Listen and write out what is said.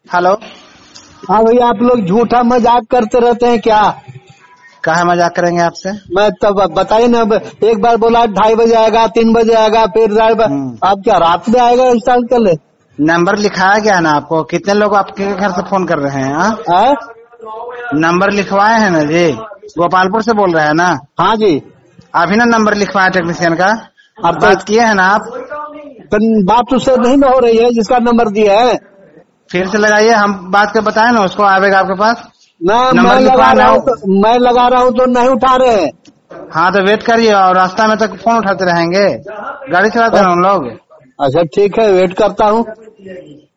Hello. हाँ भैया, आप लोग झूठा मजाक करते रहते हैं क्या? काहे मजाक करेंगे आपसे? मैं तब बताइए ना, एक बार बोला 2:30 बजे आएगा, 3 बजे आएगा, फिर आप क्या रात में आएगा इंस्टॉल कर ले? नंबर लिखाया गया है ना आपको? कितने लोग आपके घर से फोन कर रहे हैं? हाँ? नंबर लिखवाए हैं ना जी? गोपालपुर से बोल रहे हैं ना? हाँ जी। अभी ना नंबर लिखवाया टेक्नीशियन का? अब बात किए हैं ना आप? बात उससे नहीं ना हो रही है जिसका नंबर दिया है। फिर से लगाइए, हम बात कर बताए ना, उसको आवेगा आपके पास। मैं नंबर लगा रहा लिखवाना हूँ मैं लगा रहा हूँ तो नहीं उठा रहे हैं। हाँ तो वेट करिए, और रास्ता में तक फोन उठाते रहेंगे? गाड़ी चलाते हैं हम लोग। अच्छा ठीक है, वेट करता हूँ।